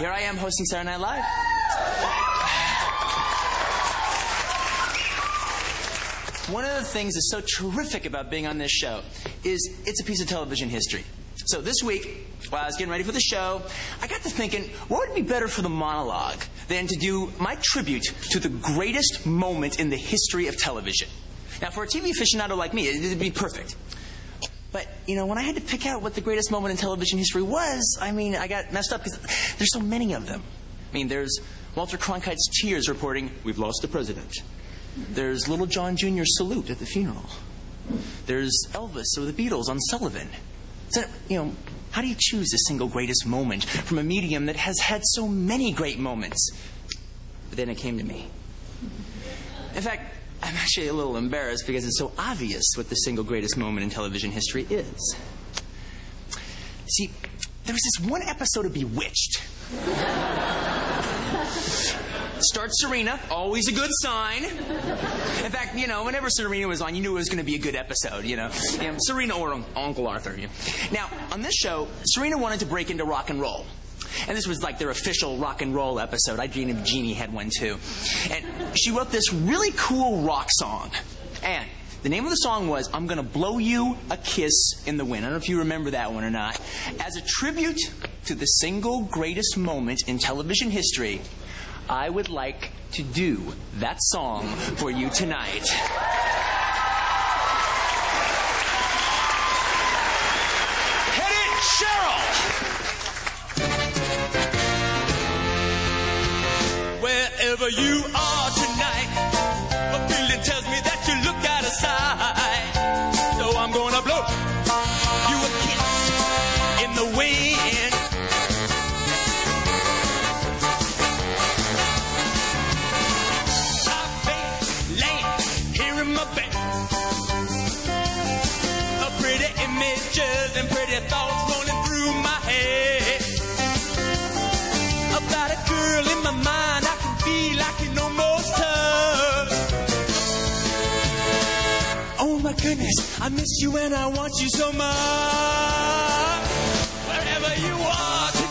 Here I am hosting Saturday Night Live. One of the things that's so terrific about being on this show is it's a piece of television history. So this week, while I was getting ready for the show, I got to thinking, what would be better for the monologue than to do my tribute to the greatest moment in the history of television? Now, for a TV aficionado like me, it'd be perfect. But, you know, when I had to pick out what the greatest moment in television history was, I mean, I got messed up because there's so many of them. I mean, there's Walter Cronkite's tears reporting, "We've lost the president." There's Little John Jr.'s salute at the funeral. There's Elvis or the Beatles on Sullivan. So, you know, how do you choose the single greatest moment from a medium that has had so many great moments? But then it came to me. In fact, I'm actually a little embarrassed because it's so obvious what the single greatest moment in television history is. See, there was this one episode of Bewitched. Starts Serena, always a good sign. In fact, you know, whenever Serena was on, you knew it was going to be a good episode, you know. Serena or Uncle Arthur. You know. Now, on this show, Serena wanted to break into rock and roll. And this was like their official rock and roll episode. I dreamed if Jeannie had one too. And she wrote this really cool rock song. And the name of the song was "I'm Gonna Blow You a Kiss in the Wind." I don't know if you remember that one or not. As a tribute to the single greatest moment in television history, I would like to do that song for you tonight. Hit it, Cheryl! Wherever you are tonight, a feeling tells me that you look out of sight. So I'm gonna blow you a kiss in the wind. I've been laying here in my bed, pretty images and pretty thoughts rolling through my head. About a girl in my mind, I can feel, I can almost touch. Oh my goodness, I miss you and I want you so much. Wherever you are